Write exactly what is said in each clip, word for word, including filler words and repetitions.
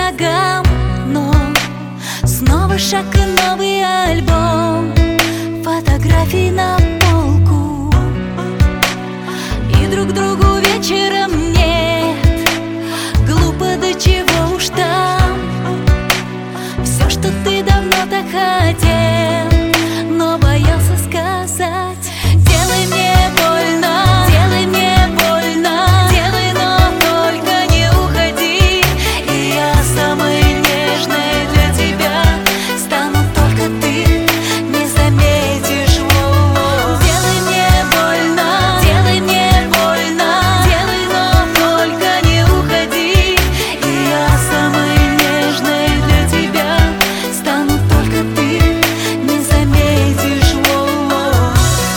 ногам, но снова шаг и новый альбом, фотографий на полку, и друг другу вечером нет. Глупо, до чего уж там. Все, что ты давно так хотел, но боялся сказать. Делай мне больно, делай мне больно, делай, но только не уходи. И я самой нежной для тебя стану, только ты не заметишь. Воу-воу. Делай мне больно, делай мне больно, делай, но только не уходи. И я самой нежной для тебя стану, только ты не заметишь. Воу-воу.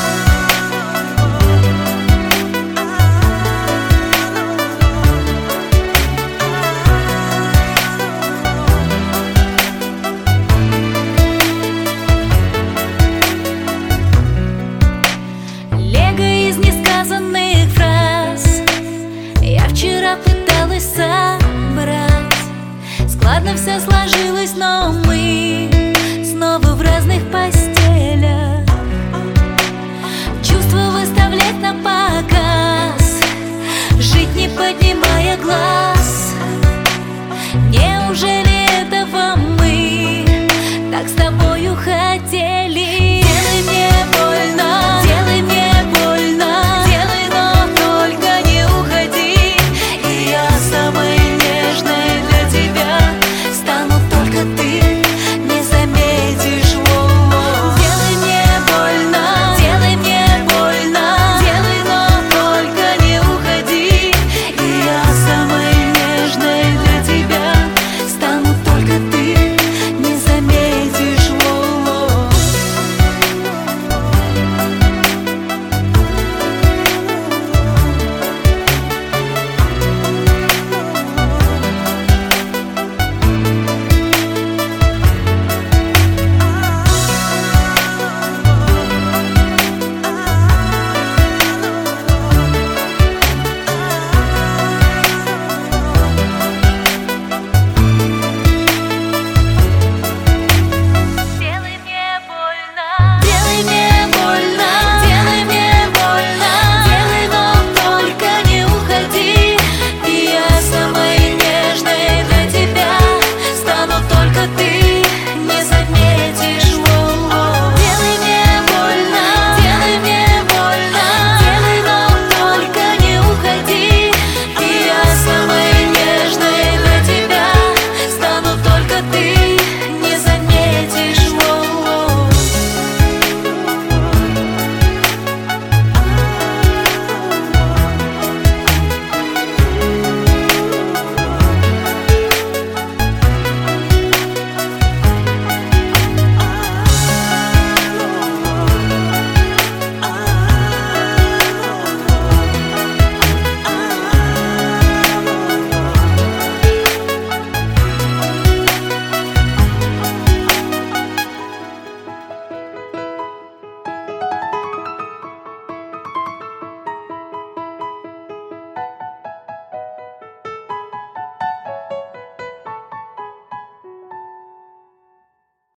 Лего из несказанных фраз я вчера пыталась собрать. Складно все сложилось, но мы